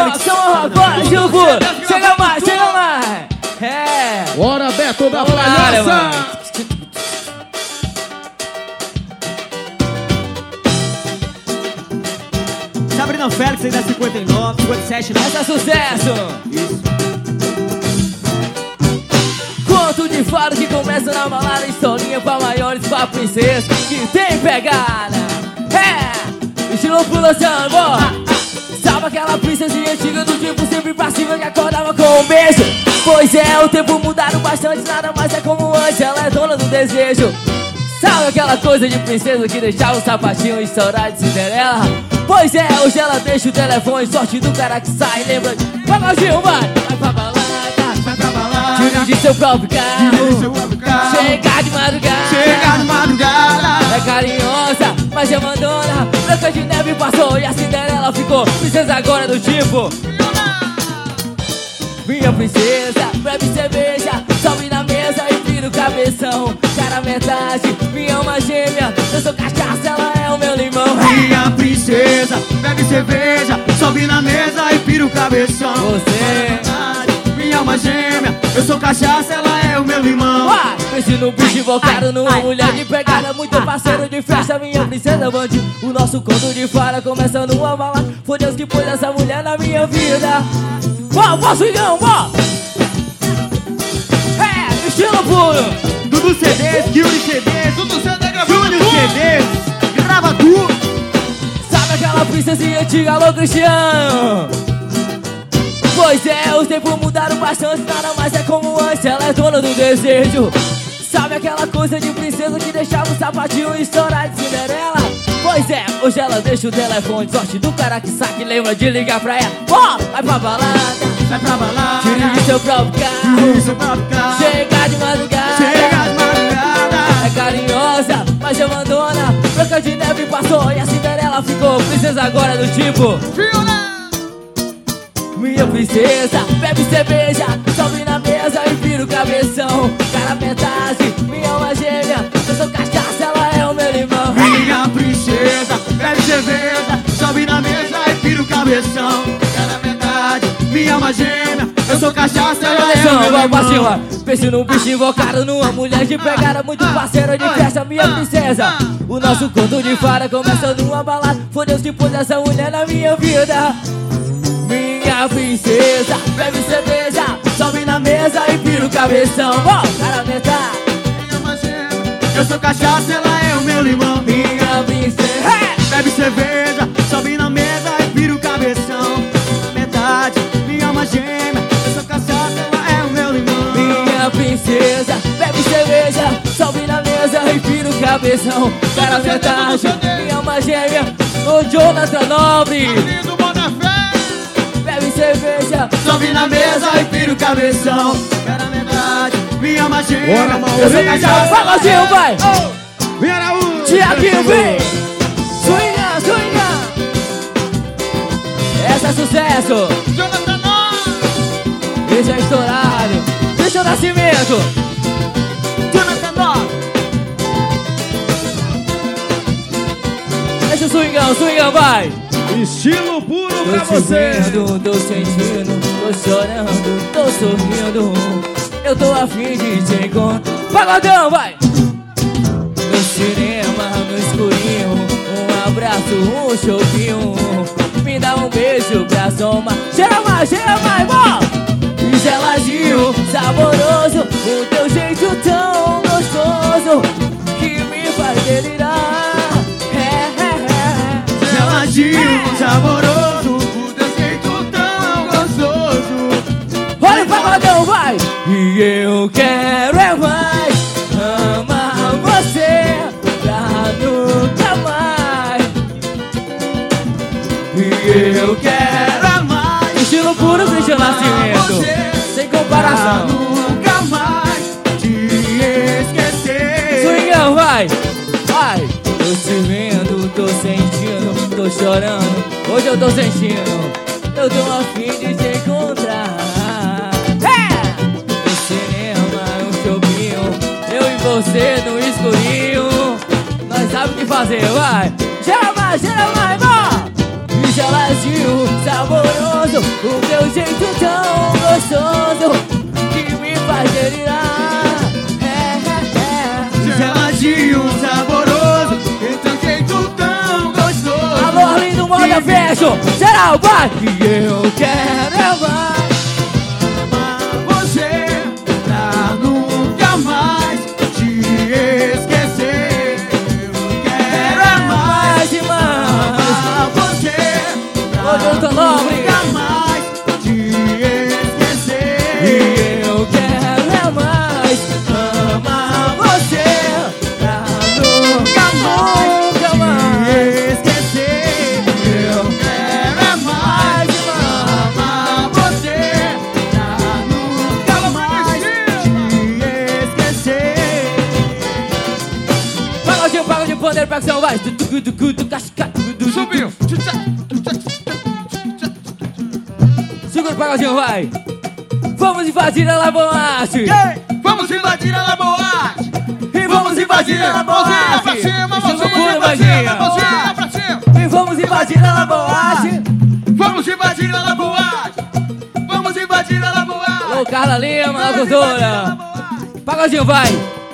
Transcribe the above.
Félix. Bora, Gilbo. Chega mais, chega mais. É. Bora, Beto da Palhaça. Sabrina Félix aí da 59, 57, né? Essa é sucesso. Isso. Conto de fado que começa na balada, historinha pra maiores, pra princesa que tem pegada. É, estilo pula samba. Sabe aquela princesinha antiga do tipo sempre pra cima que acordava com um beijo? Pois é, o tempo mudaram bastante, nada mais é como antes, ela é dona do desejo. Sabe aquela coisa de princesa que deixava o sapatinho estourar de Cinderela? Pois é, hoje ela deixa o telefone, sorte do cara que sai, lembra de... Vai, Gil, vai! Vai pra balada, vai pra balada, dirige seu próprio carro, chega de madrugada, é carinhosa, mas é mandona. Branca de Neve passou e a Cinderela ficou princesa agora do tipo. Minha princesa, bebe cerveja, sobe na mesa e vira o cabeção. Cara metade, minha alma gêmea, eu sou cachaça, ela é o meu limão. Minha princesa, bebe cerveja, sobe na mesa e vira o cabeção. Você, minha alma gêmea, eu sou cachaça, ela é o meu limão. Pense no bicho invocado, numa mulher de pegada, muito parceiro de festa, minha princesa bandido. O nosso conto de fara começa numa balada, foi Deus que pôs essa mulher na minha vida. Posso ir, ó! É, estilo puro! Dudu CDs, Guilherme CDs, Dudu CD gravando Júnior CDs, grava tudo! Sabe aquela princesinha antiga, alô Cristiano? Pois é, os tempos mudaram bastante, nada mais é como antes, ela é dona do desejo. Sabe aquela coisa de princesa que deixava o sapatinho estourar de Cinderela? Pois é, hoje ela deixa o telefone, sorte do cara que sabe, lembra de ligar pra ela. Vai pra balada, dirige seu próprio carro, chega de madrugada, é carinhosa, mas é mandona. Branca de Neve passou e a Cinderela ficou princesa agora do tipo. Minha princesa, bebe cerveja, sobe na mesa e vira o cabeção. Cara metade, minha alma gêmea, eu sou cachaça, ela é o meu limão. Minha princesa, bebe cerveja, sobe na mesa e vira o cabeção. Cara metade, minha alma gêmea, eu sou cachaça, ela é o meu limão. Pense num bicho invocado, numa mulher de pegada, muito parceira de festa, minha princesa. O nosso conto de fada começa numa balada, foi Deus que pôs essa mulher na minha vida. Minha princesa, bebe cerveja, sobe na mesa e vira o cabeção. Cara metade, minha alma gêmea, eu sou cachaça, ela é o meu limão. minha princesa, bebe cerveja, sobe na mesa e vira o cabeção. Metade, minha alma gêmea, eu sou cachaça, ela é o meu limão. minha princesa, bebe cerveja, sobe na mesa e vira o cabeção. Cara metade, minha alma gêmea, o Jonathan Nobre. Bebe cerveja, sobe na mesa e vira o cabeção. Cara metade, minha alma gêmea, eu sou cachaça. Fala, Gil, vai! Vem, Araújo! Tiaguinho, vem! Swinga, swinga! Essa é sucesso! Jonathan Nobre! Esse é estourado! Deixa o Nascimento! Jonathan Nobre! Deixa o swingão, swingão, vai! Estilo puro pra Tô te você! vendo, tô sentindo, tô chorando, tô sorrindo. Eu tô afim de te encontrar. Pagodão, vai! No cinema, no escurinho, um abraço, um choquinho. Me dá um beijo pra somar. Cheira mais, bom! E geladinho, saboroso, o teu jeito tão gostoso que me faz delirar. Geladinho, saboroso, o teu jeito tão gostoso. Olha o pagodão, vai! E eu quero é mais amar você pra nunca mais. E eu quero é mais estilo puro, Cristiano Nascimento, sem comparação. Nunca mais te esquecer. Swingão, vai! Vai! Tô te vendo, tô sentindo, tô chorando. Hoje eu tô sentindo, eu tô afim de te encontrar. No cinema, um shopping, eu e você no escurinho. Nós sabemos o que fazer, vai! Cheira mais, vó! E geladinho, saboroso, o meu jeito tão gostoso que me faz delirar. Geladinho, saboroso, e teu jeito tão gostoso. Alô, lindo, moda, fecho, geral, vai! E eu quero amar você pra nunca mais te esquecer. Eu quero amar mais e mais. você Ô, doutor Nobre, nunca mais te esquecer. e eu quero mais amar você pra nunca mais esquecer. Eu quero amar você pra nunca mais te esquecer. Paga de pandeiro, pega que você vai. Subiu. Segura o pagodinho, vai. Vamos invadir a Laboate. Vamos invadir a Laboate. E vamos invadir a Laboate. Pra cima, Isso é vamos loucura, invadir a magia. pra cima. E vamos invadir a Laboate. Vamos invadir a Laboate. Vamos invadir a Laboate. Ô, Carla Lima, locutora. Pagodinho, vai.